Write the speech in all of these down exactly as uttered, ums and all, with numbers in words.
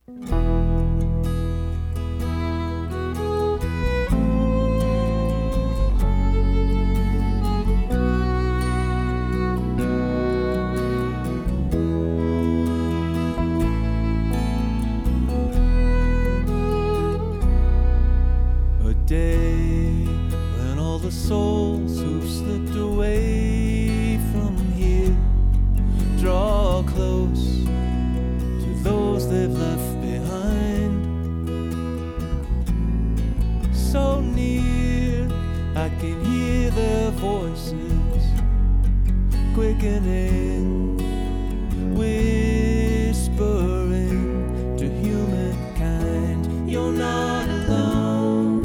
Day when all the souls who've slipped away from here draw close to those they've left behind. So near, I can hear their voices quickening, whispering to humankind, you're not alone.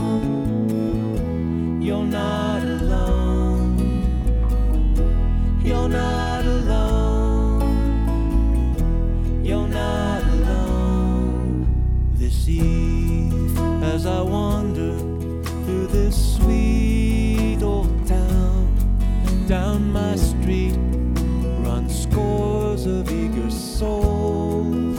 You're not alone. You're not alone. You're not alone. This eve, as I wander through this sweet old town, down my street run scores of eager souls,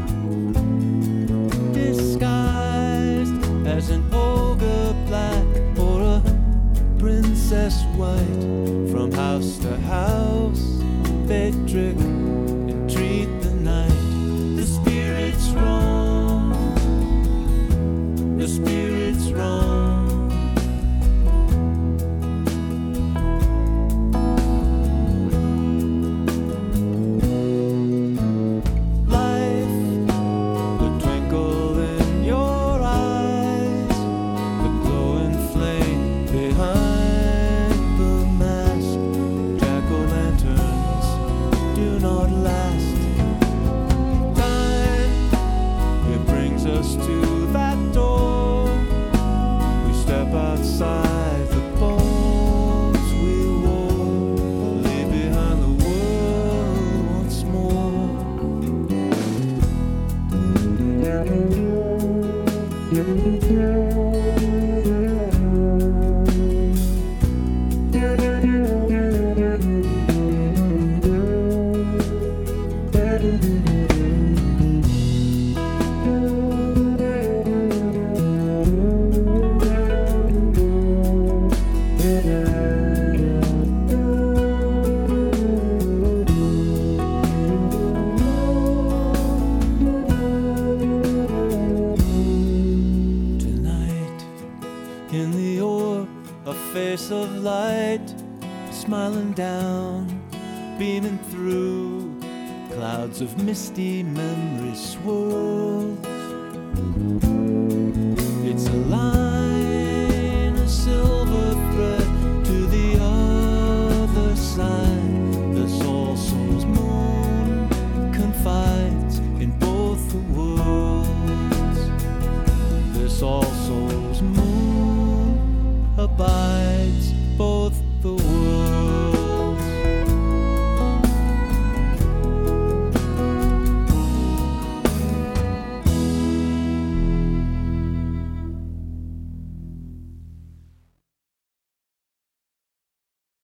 disguised as an ogre black or a princess white. From house to house they trick and treat the night. The spirit's wrong. The spirit's wrong. Outside the bones we wore, leave behind the world once more. In the orb, a face of light, smiling down, beaming through clouds of misty memory swirls. It's a line, a silver thread to the other side. This All Souls moon confides in both the worlds. This All Souls moon abides.